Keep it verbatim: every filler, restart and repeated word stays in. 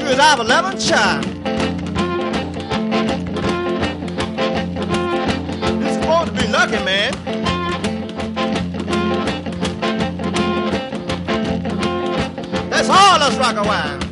baby is our eleventh child. You're supposed to be lucky, man. Let's all let's rock a while.